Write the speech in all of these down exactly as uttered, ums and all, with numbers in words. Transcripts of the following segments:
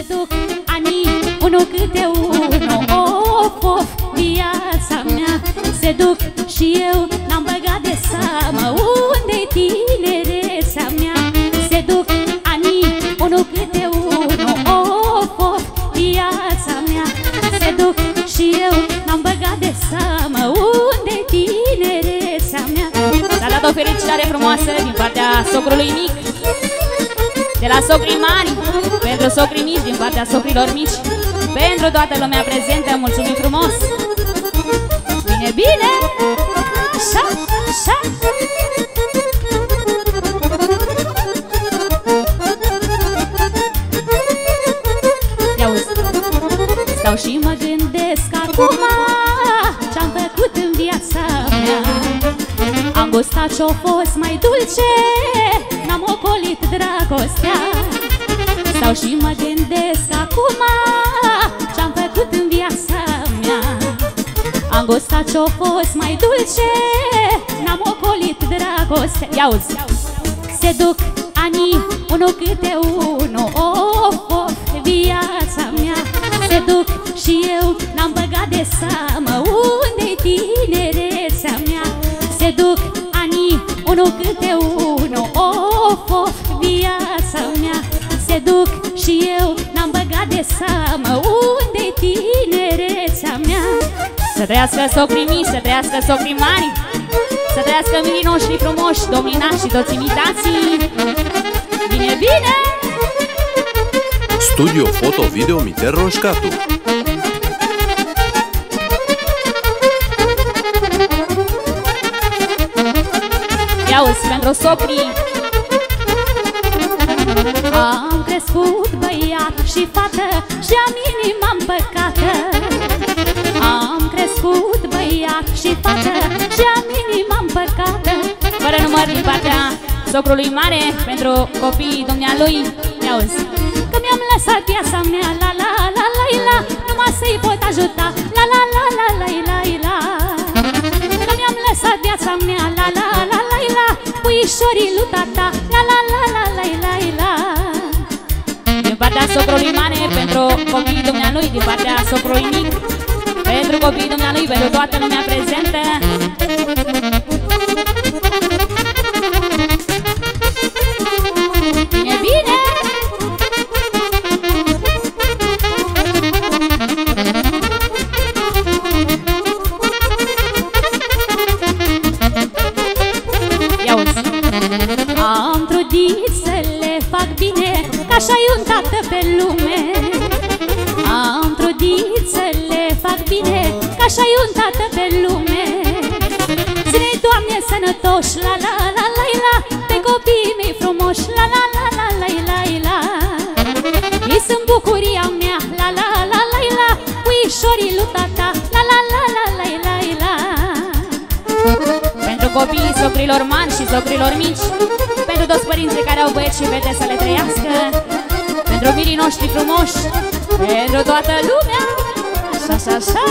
se duc anii, unul câte unul. Of, of, viața mea se duc și eu n-am băgat de seamă. Unde-i tinerețea mea? Se duc anii, unul câte unul. Of, of, viața mea se duc și eu n-am băgat de seamă. Unde-i tinerețea mea? S-a dat o fericitare frumoasă din partea socrului mic, de la socrii mari, pentru socrii mici, din partea socrilor mici, pentru toată lumea prezentă. Mulțumim frumos! Bine, bine! Așa, așa! Ia-uzi! Stau și mă gândesc acum ce-am făcut în viața mea. Am gustat ce-o fost mai dulce, n-am ocolit dragostea. Stau și mă gândesc acum ce-am făcut în viața mea. Am gustat ce-o fost mai dulce, n-am ocolit dragostea. Ia-uzi! Se duc anii, unul câte unul. Of, of, viața mea se duc și eu n-am băgat de seamă. Unde-i tinerețea mea? Se duc anii, unul câte unul. Of, of, viața mea se duc și eu n-am băgat de seamă. Unde-i tinerețea mea? Să trăiască socrii mici, să trăiască socrii mari, să trăiască mirii noștri frumoși, domnii nași și toți imitații. Bine, bine! Studio Foto Video Miter Roșcatu. Ia-uzi, pentru socrii. Am crescut băiat și fată și am inima împăcată. Am crescut băiat și fată și am inima împăcată. Fără număr din partea socrului mare pentru copiii dumnealui. Ia-uzi! Că mi-am lăsat viața mea, la la la la la, numai să-i pot ajuta, la la la la la la la. Că mi-am lăsat viața mea, la la la la la, puișorii lui tata, la la la la la la la. Din partea socrului mare pentru copiii dumnealui, din partea socrului mic pentru copiii dumnealui, pentru toată lumea prezentă. Bine, bine! Ia-uzi! Am trudit să le fac bine, că așa-i un tată pe lume. Am trudit să le fac bine, că așa-i un tată pe lume. Ține-i, Doamne, sănătoși, la la la la la, pe copiii mei frumoși, la la la la la la la. Ei sunt bucuria mea, la la la la la, puișorii lui tata, la la la la la la la. Pentru copiii socrilor mari și socrilor mici, pentru toți părinții care au băieți și fete să le trăiască, pentru mirii noștri frumoși, pentru toată lumea. Așa, așa, așa.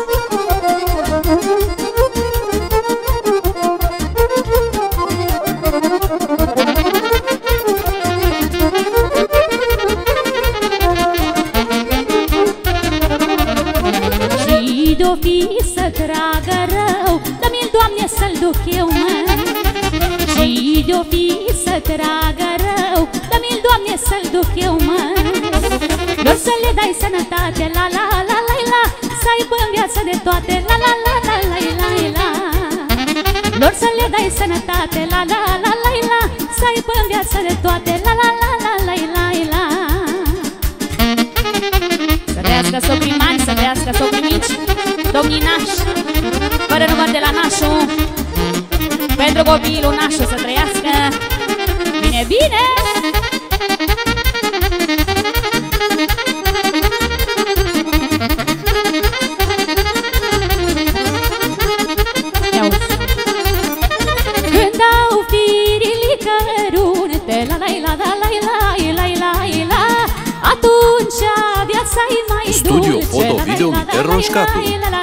Și de-o fi să tragă rău, dă-mi-l, Doamne, să-l duc eu, mă. Și de-o fi să tragă rău, dă-mi-l, Doamne, să-l duc eu, mă. Lor să le dai sănătate, la la la la la, să aibă în viață de toate, la la la la la la la. Lor să le dai sănătate, la la la la la, să aibă în viață de toate, la la la la la la la. Să trăiască socrii mari, să trăiască socrii mici, domnii nași, fără număr de la nașul, pentru copiii lui nașul să trăiască. Bine, bine! Când au firii cărunte, la la la la la la la la la, atunci viața-i mai dulce. Studio Foto Video Miter Roșcatu.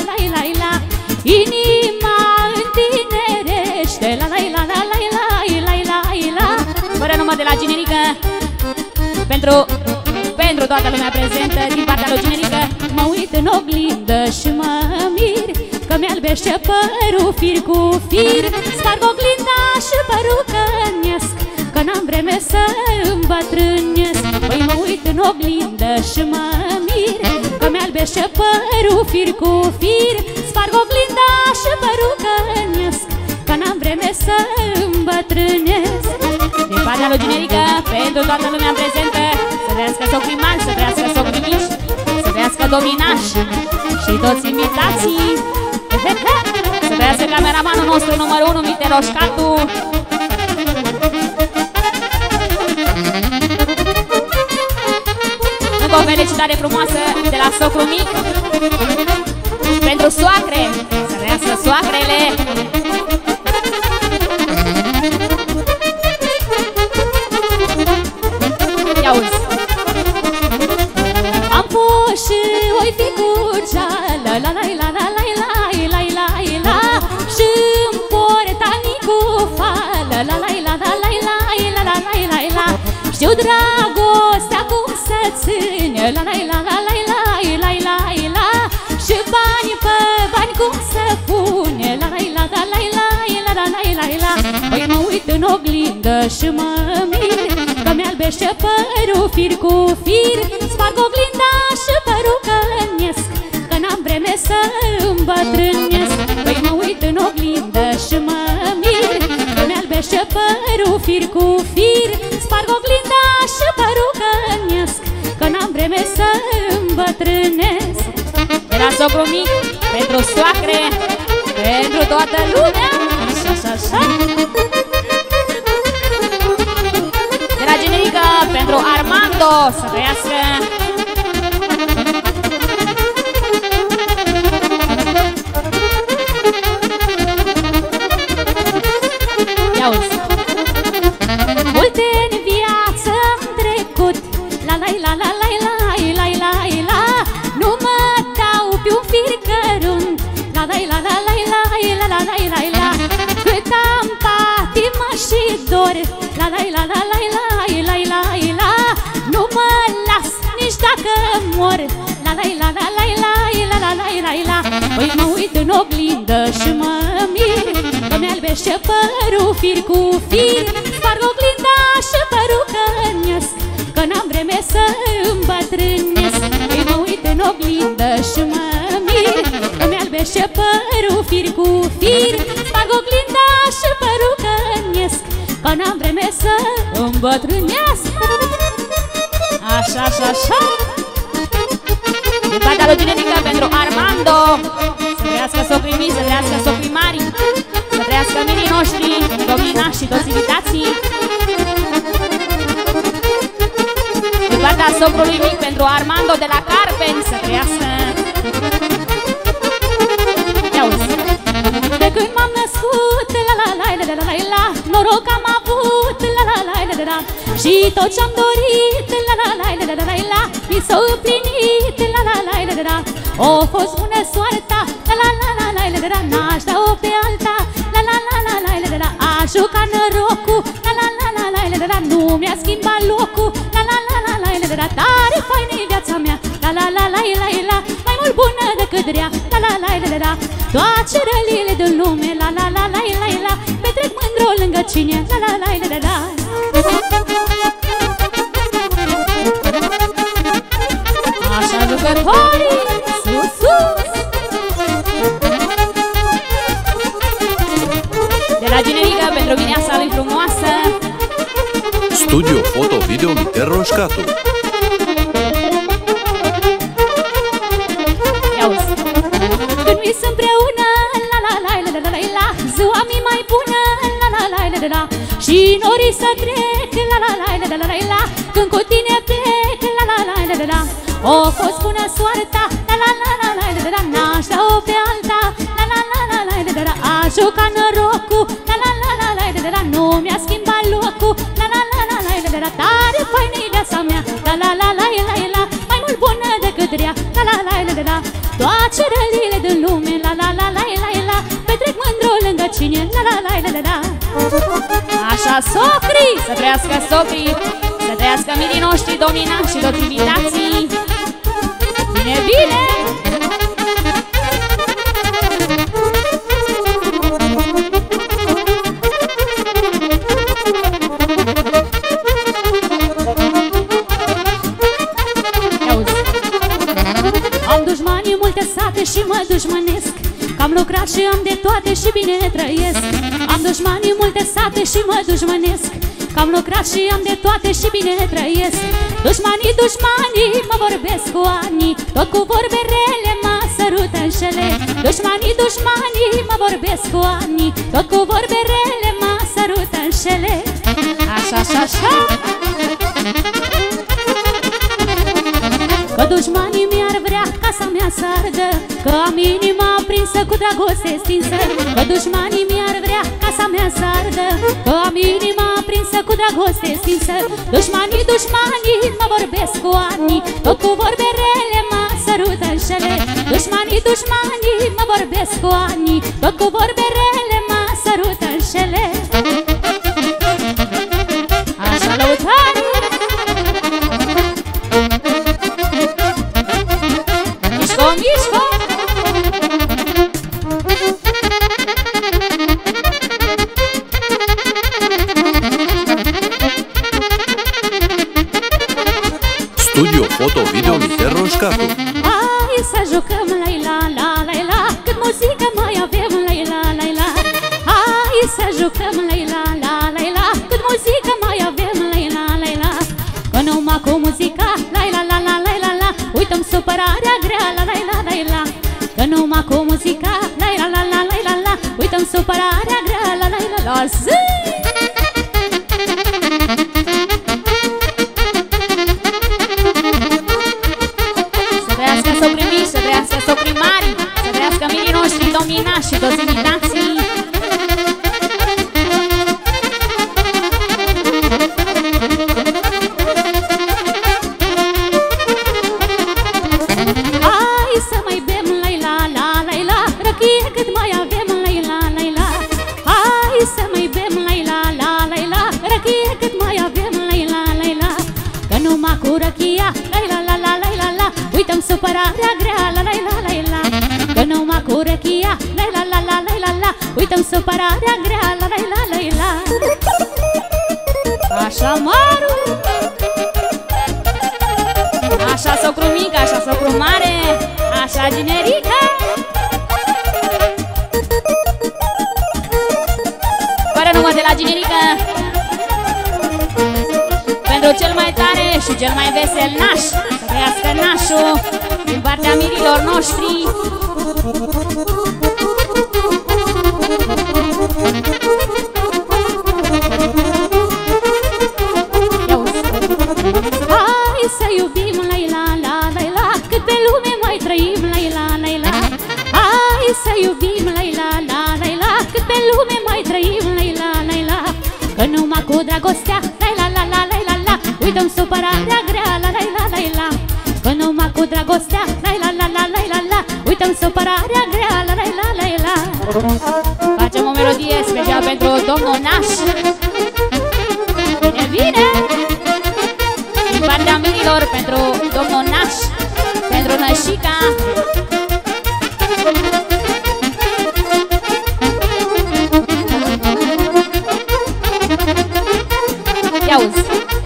Inima întinerește, la la la la la la la la. Fără număr de la generică, pentru, pentru toată lumea prezentă din partea lui Generică. Mă uit în oglindă și mă mir că mi-albește părul fir cu fir. Sparg oglinda și părucănesc că n-am vreme să îmbătrânesc. Păi mă uit în oglindă și mă mir că mi-albește părul fir cu fir. Sparg oglinda și părucănesc că n-am vreme să îmbătrânesc. Din partea lui Generică, pentru toată lumea prezentă, să trăiască socrii mari, să trăiască socrii mici, să trăiască dominași și toți invitații. Să trăiască cameramanul nostru numărul unu, Mite Roșcatu. Încă o felicitare frumoasă de la socru mic pentru soacre, să trăiască soacrele. Ia uzi. Am fost și oi fi curcea, la la la la la la la la la la, și-mi portani cu fa, la la la la la la la la la la la. Știu dragostea cum să ține, la la la la la la la la la, și bani pe bani cum să pune, la la la la la la la la la la. Păi mă uit în oglindă și mă mir că mi-albește părul fir cu fir. Sparg oglinda și părucănesc că n-am vreme să îmbătrânesc. Păi mă uit în oglindă și mă mir că mi-albește părul fir cu fir. Sparg oglinda și părucănesc că n-am vreme să îmbătrânesc. De la socru mic, pentru soacre, pentru toată lumea. Așa, așa, așa. De la Generică, pentru Armando, să trăiască. Ia uzi. Multe în viață am trecut, la la la la la la la la la. Nu mă dau pe un fir cărunt, la la la la la la la la la la. Cât am patimă și dor, la la la la la la la la la. Nu mă las nici dacă mor, la la la la la la la la la la. Păi mă uit în oglindă și mă mir că mi-albește părul fir cu fir. Sparg oglinda și părucănesc că n-am vreme să îmbătrânesc. Păi mă uit în oglindă și mă mir că mi-albește părul fir cu fir. Sparg oglinda și părucănesc că n-am vreme să îmbătrânesc. Așa, așa, așa. Din partea lui Generică pentru Armando, să trăiască socrii mici, să trăiască socrii mari, să trăiască mirii noștri, dominași și toți invitații. Din partea socrului mic pentru Armando de la Carpeni, să trăiască. Ia uzi. De când m-am născut, la la la la la la la, noroc am avut, la la la la la, și tot ce-am dorit, la la la la la la la, mi s-a împlinit, la la la la la. O fost bună soarta, la la la la la la la, n-aș da-o pe alta, la la la la la la la. A jucat norocul, la la la la la la la, nu mi-a schimbat locul, la la la la la la la. Tare faină-i viața mea, la la la la la la, mai mult bună decât rea, la la la la la. Toate rălile din lume, la la la la la la, petrec mândru lângă cine, la la la la la la. Așa jucătorii, sus, sus. De la Generică pentru vineasa lui frumoasă, Studio Foto Video Mite Roșcatu. Ia uzi. Când mi-s împreună, la la la la la la la, ziua mi mai bună, la la la la la la. Și norii să trec, la la la la la la la, când cu tine plec, la la la la la la. O fost bună soarta, la la la la la la la, n-aș da-o pe alta, la la la la la la la. A jucat norocul, la la la la la la la, nu mi-a schimbat locul, la la la la la la la. Tare faină-i viața mea, la la la la la la, mai mult bună decât rea, la la la la la. Toate rălile din lume, la la la la la la, petrec mândru lângă cine, la la la la la la. Așa socrii, să trăiască socrii, să trăiască trăiască mirii noștri, dominați și toți invitații. Bine, bine! Am dușmanii multe sate și mă dușmănesc, că am lucrat și am de toate și bine trăiesc. Am dușmanii multe sate și mă dușmănesc, că am lucrat și am de toate și bine trăiesc. Dușmanii, dușmanii mă vorbesc cu ani, tot cu vorbe rele mă sărută în șele. Dușmanii, dușmanii mă vorbesc cu ani, tot cu vorbe rele mă sărută în șele. Așa, așa, așa. Că dușmanii mi-ar vrea casa mea să ardă, că am inima aprinsă cu dragoste stinsă. Că dușmanii mi-ar vrea casa mea să ardă, că am inima aprinsă cu dragoste stinsă. Dușmanii, dușmanii mă vorbesc cu ani, tot cu vorbe rele mă sărută în șele. Dușmanii, dușmanii mă vorbesc cu ani, tot cu vorbe rele mă sărută în șele. Așa, lăutare! Mișco, mișco! Studio Foto Video Miter Roșcatu. Hai să jucăm la la la la la, cât muzică mai avem la la la la. Hai să jucăm la la la la la, cât muzică mai avem la la la la. Că numai cu muzica la la la la la la la, uităm supărarea grea la la la la la. Că numai cu muzica la la la la la la, uităm supărarea grea la la la la. Zi! Să primi, să trăiască soprimari, să trăiască mirii noștri, dominați și toți invitații. Hai să mai bem la la la la la, răchie cât mai avem la la la la. Hai să mai bem la la la la la, răchie cât mai avem la la la la. Că numai cu răchia la la la la la la la, uităm supărarea grea la la la la la. Că numai cu răchia la la la la la la la, uităm supărarea grea la la la la la. Așa, Maru! Așa, socru mică, așa, socru mare, așa, generică. Fără număr de la generică, pentru cel mai tare și cel mai vesel naș, să trăiască nașul din partea mirilor noștri. Hai să iubim la la la la la, cât pe lume mai trăim la la la la. Hai să iubim la la la la la, cât pe lume mai trăim la la la la. Că numai cu dragostea la la la la la la, uităm supărarea grea la la la la la. Că numai cu dragostea la la la la la la la, uităm supărarea grea la la la la la. Facem o melodie special pentru domnul Naș. Bine, bine! Din partea mirilor pentru domnul Naș, pentru Nășica. Ia uzi!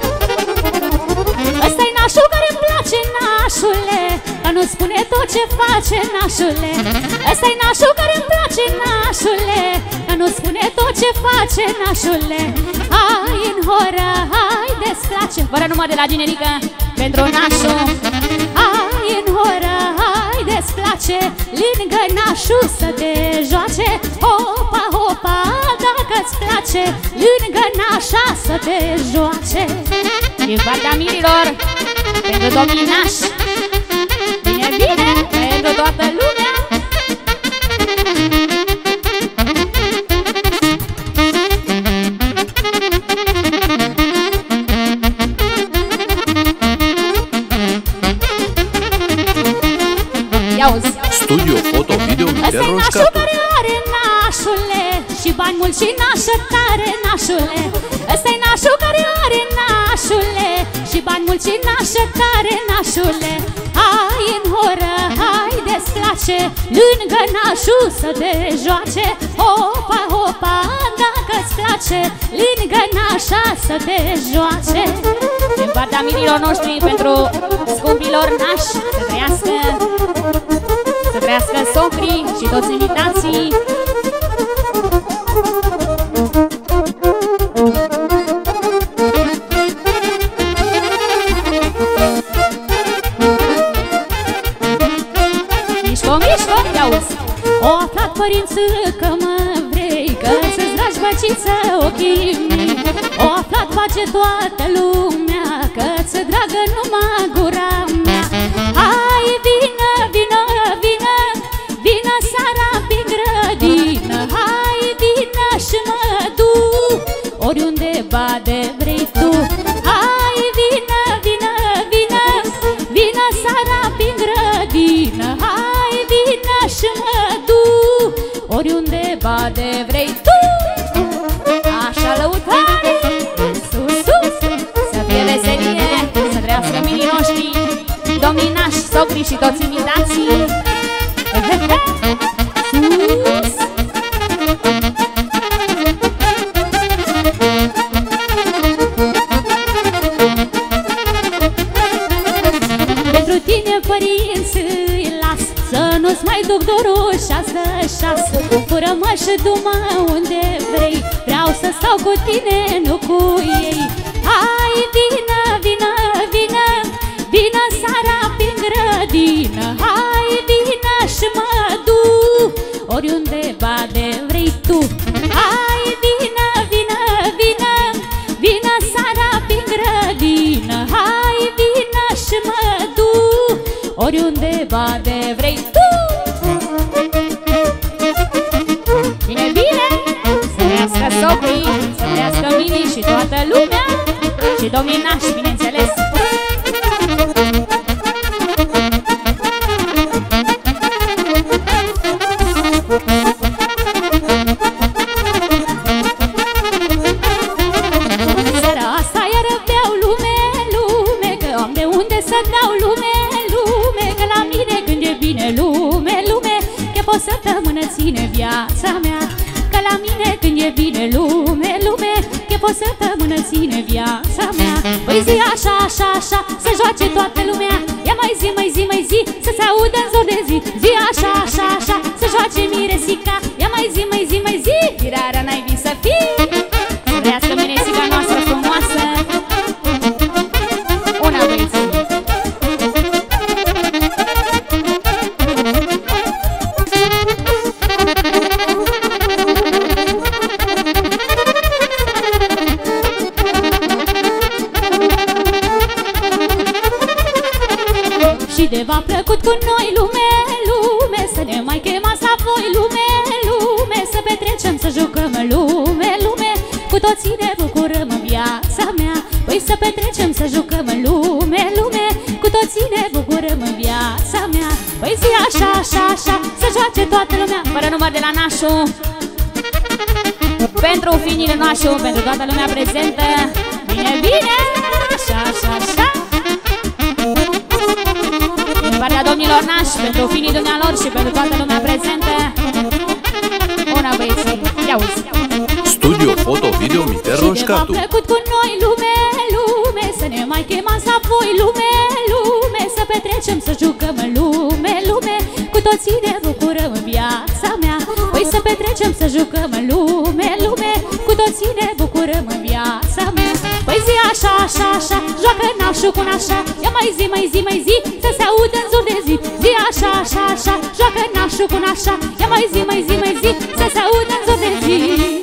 Ăsta-i nașul care-mi place, nașule, că nu spune tot ce face, nașule. Ăsta-i nașul care-mi place, nașule, că nu spune tot ce face, nașule. Hai în horă, hai desplace, fără număr de la generică, pentru nașul. Hai în horă, hai desplace, lângă nașul să te joace. Hopa, hopa, dacă-ți place, lângă nașa să te joace. Din partea mirilor, pentru domnii naș. Bine, bine, pentru toată lumea. Studio Foto Video Miter Roșcatu. Ăsta-i nașul care are, nașule, și bani mulți și nașă tare, nașule. Ăsta-i nașul care are, nașule. Și bani mulți și nașă tare, nașule. Hai în horă, hai desplace, lângă nașul să te joace. Hopa, hopa, dacă-ți place, lângă nașa să te joace. Din partea mirilor noștri pentru scumpilor nași, să trăiască, să trăiască socrii și toți invitații. Mișco, mișco, ia-uzi! O aflat părinții că mă vrei, că să-ți dragi băciță ochii mei. O aflat face toată lumea, că ți-e dragă numai gura mea. Hai, vină, vină, vină, vină seara prin grădină. Hai, vină și mă duc oriunde bade vrei tu. Hai, vină, vină, vină, vină seara prin grădină. Hai, vină și mă duc oriunde bade vrei tu. Așa, lăutare, sus, sus, să fie veselie, să trăiască minii noștri, domnii nași, socrii și toți invitații. Sus! Pentru tine, părinți, îi las să nu-ți mai duc dorul șasă-șasă. Fură-mă și du-mă unde vrei, vreau să stau cu tine, nu cu ei. Hai, vină, vină, vină, vină seara prin grădină. Hai, vină și mă duc oriunde bade vrei tu. Hai, vină, vină, vină, vină seara prin grădină. Hai, vină și mă duc oriunde bade vrei tu. Bine, bine, să trăiască socrii, să trăiască minii și toată lumea, și domnii nași, bineînțeles. Seara asta iară beau lume, lume, că am de unde să dau lume, lume, că la mine când e bine lume, lume, că pot să tămână ține viața mea. Că la mine când e bine lume, lume, că pot să tămână ține viața mea. Păi zi așa, așa, așa, să joace toată lumea. Ia mai zi, mai zi, mai zi, să se audă în zor de zi. Zi așa, așa, așa, să joace miresica. Ia mai zi, mai zi, mai zi, firarea n-ai vin să fii. Să trăiască miresica noastră frumoasă. Una, băieții. Și de v-a plăcut cu noi lume, lume, să ne mai chemați la voi lume, lume, să petrecem, să jucăm lume, lume, cu toții ne bucurăm în viața mea. Păi să petrecem, să jucăm lume, lume, cu toții ne bucurăm în viața mea. Păi zi așa, așa, așa, să joace toată lumea, fără număr de la nașul. Pentru finile nașul, pentru toată lumea prezentă. Bine, bine, așa, așa, așa. Din partea domnilor nași, pentru finii dumnealor și pentru toată lumea prezentă. Una, băieții, ia-uzi! Studio Foto Video Miter Roșcatu. Și de v-a plăcut cu noi lume, lume, să ne mai chemați la voi lume, lume, să petrecem, să jucăm lume, lume, cu toții ne bucurăm în viața mea. Păi să petrecem, să jucăm lume, lume, cu toții ne bucurăm în viața mea. Păi zi așa, așa, așa, joacă nașul cu nașa. Ia mai zi, mai zi, mai zi, să se audă în zor de zi. Zi așa, așa, așa, joacă nașul cu nașa. Ia mai zi, mai zi, mai zi, să se audă în zor de zi.